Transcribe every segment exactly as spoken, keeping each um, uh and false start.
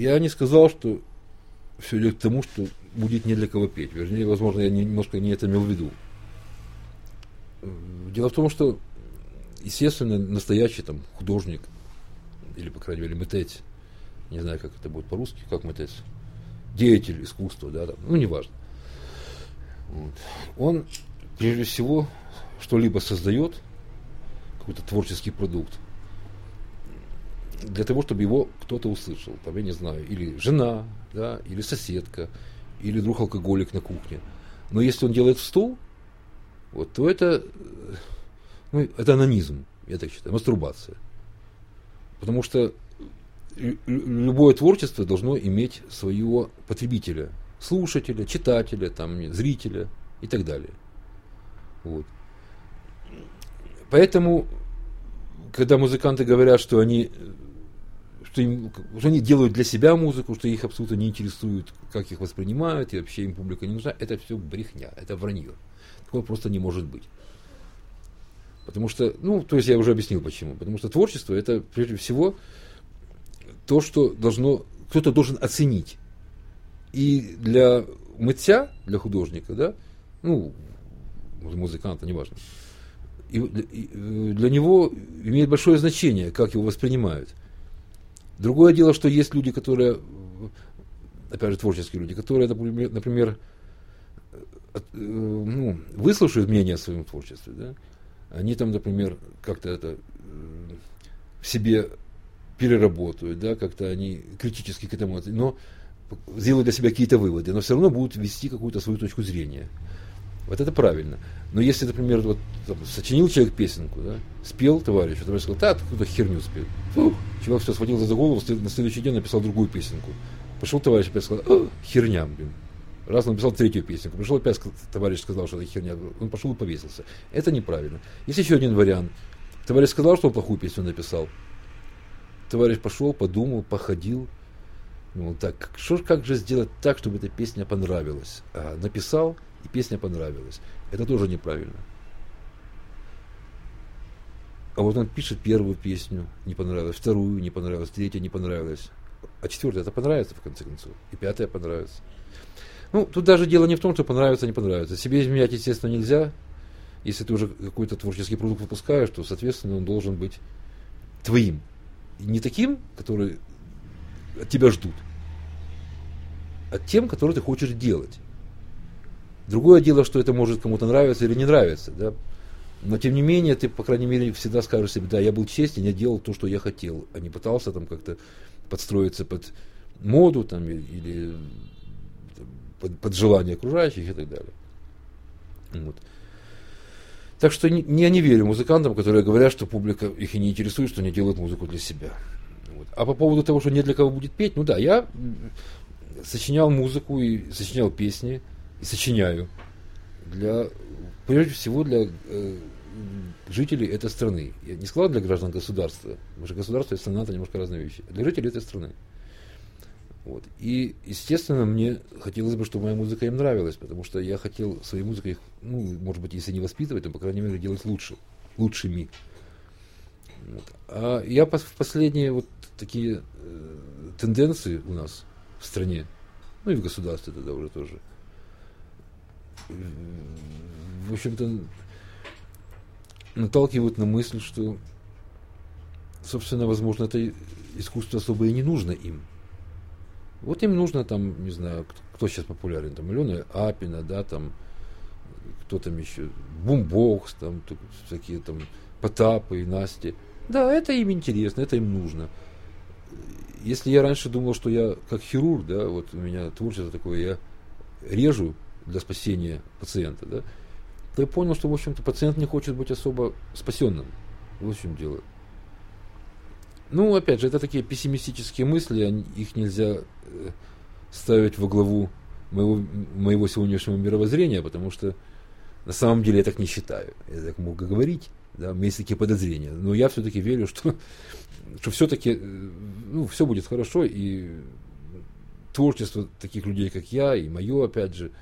я не сказал, что все идет к тому, что будет не для кого петь. Вернее, возможно, я немножко не это имел в виду. Дело в том, что, естественно, настоящий там художник, или, по крайней мере, митец, не знаю, как это будет по-русски, как митец, деятель искусства, да, там, ну, неважно. Вот. Он, прежде всего, что-либо создает, какой-то творческий продукт, для того, чтобы его кто-то услышал, там, я не знаю, или жена, да, или соседка, или друг-алкоголик на кухне. Но если он делает в стол, вот, то это, ну, это анонизм, я так считаю, мастурбация. Потому что любое творчество должно иметь своего потребителя, слушателя, читателя, там, зрителя и так далее. Вот. Поэтому, когда музыканты говорят, что они, что, им, что они делают для себя музыку, что их абсолютно не интересует, как их воспринимают, и вообще им публика не нужна, это все брехня, это вранье. Такого просто не может быть. Потому что, ну, то есть я уже объяснил почему. Потому что творчество — это прежде всего то, что должно, кто-то должен оценить. И для мытья, для художника, да, ну, музыканта, неважно, и, и для него имеет большое значение, как его воспринимают. Другое дело, что есть люди, которые, опять же, творческие люди, которые, например, например ну, выслушают мнение о своем творчестве, да, они там, например, как-то это в себе переработают, да, как-то они критически к этому, но сделают для себя какие-то выводы, но все равно будут вести какую-то свою точку зрения. Вот это правильно. Но если, например, вот, там, сочинил человек песенку, да, спел товарищ, товарищ сказал, да, какую-то херню спел. Фух, чувак все схватился за голову, на следующий день написал другую песенку. Пошел товарищ опять сказал, херня, блин. Раз он написал третью песенку, пришел опять товарищ сказал, что это херня, он пошел и повесился. Это неправильно. Есть еще один вариант. Товарищ сказал, что он плохую песню написал. Товарищ пошел, подумал, походил. Ну, так, что, как же сделать так, чтобы эта песня понравилась? А, написал, и песня понравилась. Это тоже неправильно. А вот он пишет первую песню, не понравилась, вторую не понравилась, третья не понравилась. А четвертая это понравится, в конце концов. И пятая понравится. Ну, тут даже дело не в том, что понравится, не понравится. Себе изменять, естественно, нельзя. Если ты уже какой-то творческий продукт выпускаешь, то, соответственно, он должен быть твоим. И не таким, который от тебя ждут, а тем, который ты хочешь делать. Другое дело, что это может кому-то нравиться или не нравиться, да? Но, тем не менее, ты, по крайней мере, всегда скажешь себе, да, я был честен, я делал то, что я хотел, а не пытался там как-то подстроиться под моду там, или под, под желание окружающих и так далее. Вот. Так что не, я не верю музыкантам, которые говорят, что публика их и не интересует, что они делают музыку для себя. Вот. А по поводу того, что не для кого будет петь, ну да, я сочинял музыку и сочинял песни, и сочиняю для, прежде всего для э, жителей этой страны. Я не сказал для граждан государства, потому что государство и страна — это немножко разные вещи. Для жителей этой страны. Вот. И, естественно, мне хотелось бы, чтобы моя музыка им нравилась, потому что я хотел своей музыкой их, ну, может быть, если не воспитывать, то, по крайней мере, делать лучше, лучшими. Вот. А я в последние вот такие э, тенденции у нас в стране, ну и в государстве тогда уже тоже, в общем-то, наталкивают на мысль, что, собственно, возможно, это искусство особо и не нужно им. Вот им нужно там, не знаю, кто, кто сейчас популярен, там, Алена Апина, да, там, кто там еще, Бумбокс, там, всякие там, Потапы и Насти. Да, это им интересно, это им нужно. Если я раньше думал, что я как хирург, да, вот у меня творчество такое, я режу для спасения пациента, да, то я понял, что, в общем-то, пациент не хочет быть особо спасенным. Вот в чем дело. Ну, опять же, это такие пессимистические мысли, их нельзя ставить во главу моего, моего сегодняшнего мировоззрения, потому что на самом деле я так не считаю. Я так могу говорить, да, у меня есть такие подозрения. Но я все-таки верю, что, что все-таки, ну, все будет хорошо, и творчество таких людей, как я, и мое, опять же,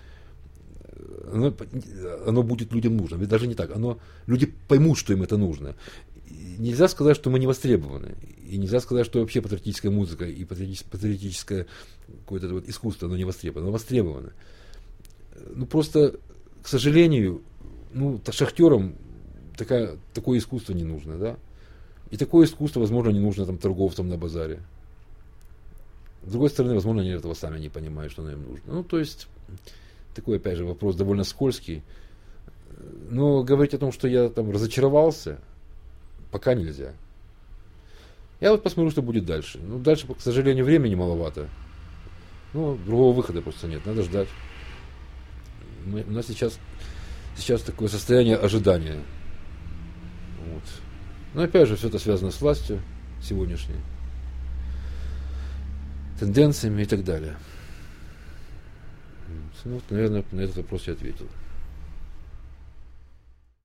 оно, оно будет людям нужно. Ведь даже не так. Оно, люди поймут, что им это нужно. нельзя сказать, что мы не востребованы. И нельзя сказать, что вообще патриотическая музыка и патриотическое, патриотическое какое-то вот искусство, оно не востребовано. Оно востребовано. Ну, просто, к сожалению, ну, шахтерам такая, такое искусство не нужно, да? И такое искусство, возможно, не нужно там торговцам на базаре. С другой стороны, возможно, они этого сами не понимают, что оно им нужно. Ну, то есть, такой, опять же, вопрос довольно скользкий. Но говорить о том, что я там разочаровался, пока нельзя. Я вот посмотрю, что будет дальше. Ну, дальше, к сожалению, времени маловато. Ну, другого выхода просто нет, надо ждать. Мы, у нас сейчас, сейчас такое состояние ожидания. Вот. Но опять же, все это связано с властью сегодняшней, тенденциями и так далее. Ну, вот, наверное, на этот вопрос я ответил.